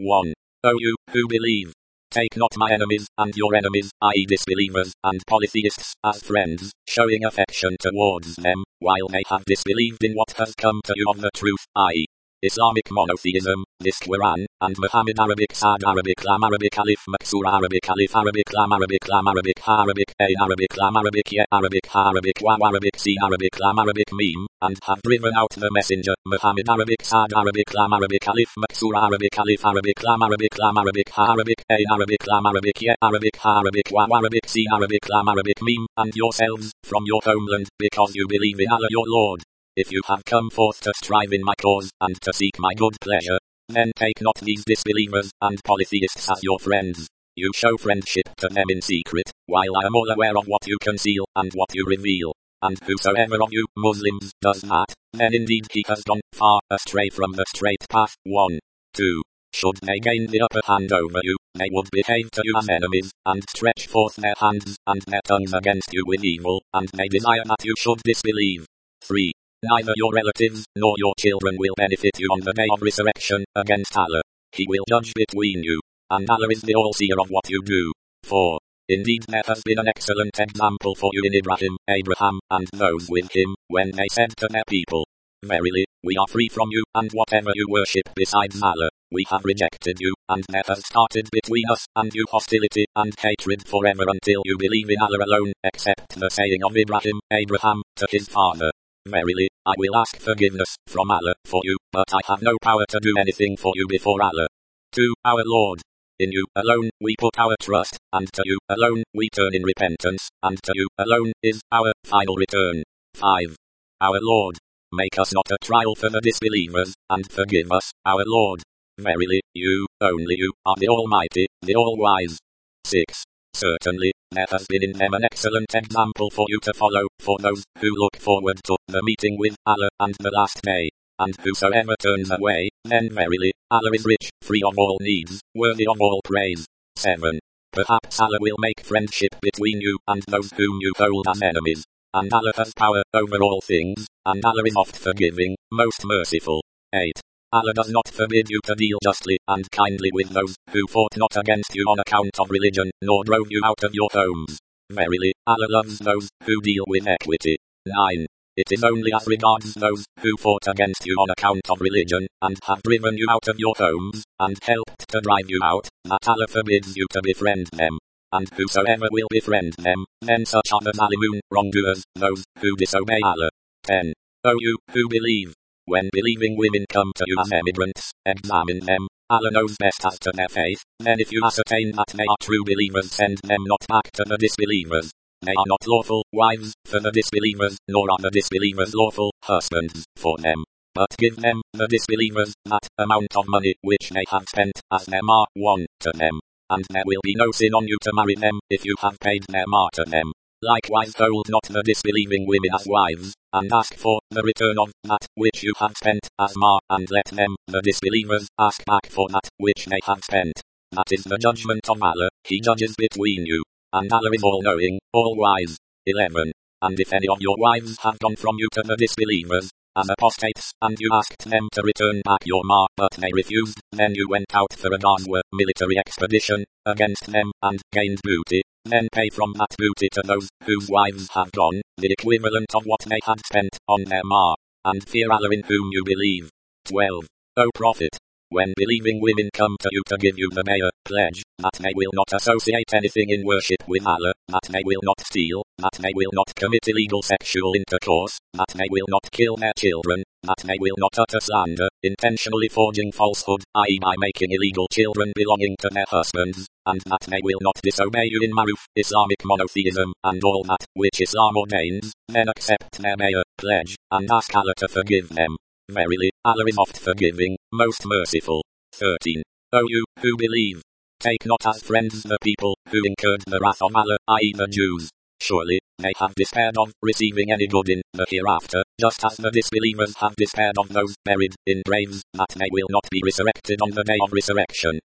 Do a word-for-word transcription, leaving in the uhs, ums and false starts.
one. O you, who believe, take not my enemies, and your enemies, that is disbelievers, and polytheists, as friends, showing affection towards them, while they have disbelieved in what has come to you of the truth, that is, Islamic monotheism, this Quran, and Muhammad Arabic Sad Arabic Lam Arabic Alif Maksur Arabic Alif Arabic Lam Arabic Lam Arabic Ha Arabic A Arabic Lam Arabic Ye Arabic Ha Arabic Waw Arabic C Arabic Lam Arabic Meme, and have driven out the messenger, Muhammad Arabic Sad Arabic Lam Arabic Alif Maksur Arabic Alif Arabic Lam Arabic Lam Arabic Ha Arabic A Arabic Lam Arabic Ye Arabic Ha Arabic Waw Arabic C Arabic Lam Arabic Meme, and yourselves, from your homeland, because you believe in Allah your Lord. If you have come forth to strive in my cause, and to seek my good pleasure, then take not these disbelievers, and polytheists as your friends. You show friendship to them in secret, while I am all aware of what you conceal, and what you reveal. And whosoever of you, Muslims, does that, then indeed he has gone far astray from the straight path. one. two. Should they gain the upper hand over you, they would behave to you as enemies, and stretch forth their hands, and their tongues against you with evil, and they desire that you should disbelieve. three. Neither your relatives, nor your children will benefit you on the day of resurrection, against Allah. He will judge between you, and Allah is the all-seer of what you do. four. Indeed there has been an excellent example for you in Ibrahim, Abraham, and those with him, when they said to their people, Verily, we are free from you, and whatever you worship besides Allah, we have rejected you, and there has started between us and you hostility and hatred forever until you believe in Allah alone, except the saying of Ibrahim, Abraham, to his father. Verily, I will ask forgiveness from Allah for you, but I have no power to do anything for you before Allah. two. Our Lord. In you alone we put our trust, and to you alone we turn in repentance, and to you alone is our final return. five. Our Lord. Make us not a trial for the disbelievers, and forgive us, our Lord. Verily, you, only you, are the Almighty, the All-Wise. six. Certainly, there has been in them an excellent example for you to follow, for those who look forward to the meeting with Allah and the last day. And whosoever turns away, then verily, Allah is rich, free of all needs, worthy of all praise. seven. Perhaps Allah will make friendship between you and those whom you hold as enemies. And Allah has power over all things, and Allah is oft forgiving, most merciful. eight. Allah does not forbid you to deal justly and kindly with those who fought not against you on account of religion, nor drove you out of your homes. Verily, Allah loves those who deal with equity. nine. It is only as regards those who fought against you on account of religion, and have driven you out of your homes, and helped to drive you out, that Allah forbids you to befriend them. And whosoever will befriend them, then such are the zalimun, wrongdoers, those who disobey Allah. ten. O you, who believe, when believing women come to you as emigrants, examine them. Allah knows best as to their faith. Then if you ascertain that they are true believers, send them not back to the disbelievers. They are not lawful wives for the disbelievers, nor are the disbelievers lawful husbands for them. But give them, the disbelievers, that amount of money which they have spent, as their mar one to them. And there will be no sin on you to marry them, if you have paid their mar to them. Likewise hold not the disbelieving women as wives, and ask for the return of that which you have spent as mar, and let them, the disbelievers, ask back for that which they have spent. That is the judgment of Allah, He judges between you. And Allah is all-knowing, all-wise. eleven. And if any of your wives have gone from you to the disbelievers, as apostates, and you asked them to return back your mar, but they refused, then you went out for a Ghazwa, military expedition, against them, and gained booty, then pay from that booty to those whose wives have gone, the equivalent of what they had spent on their mar, and fear Allah in whom you believe. twelve. O Prophet, when believing women come to you to give you the bay'ah, pledge, that they will not associate anything in worship with Allah, that they will not steal, that they will not commit illegal sexual intercourse, that they will not kill their children, that they will not utter slander, intentionally forging falsehood, that is by making illegal children belonging to their husbands, and that they will not disobey you in maruf, Islamic monotheism, and all that which Islam ordains, then accept their bay'ah, pledge, and ask Allah to forgive them. Verily, Allah is oft forgiving, most merciful. thirteen. O you, who believe, take not as friends the people who incurred the wrath of Allah, that is the Jews. Surely, they have despaired of receiving any good in the hereafter, just as the disbelievers have despaired of those buried in graves, that they will not be resurrected on the day of resurrection.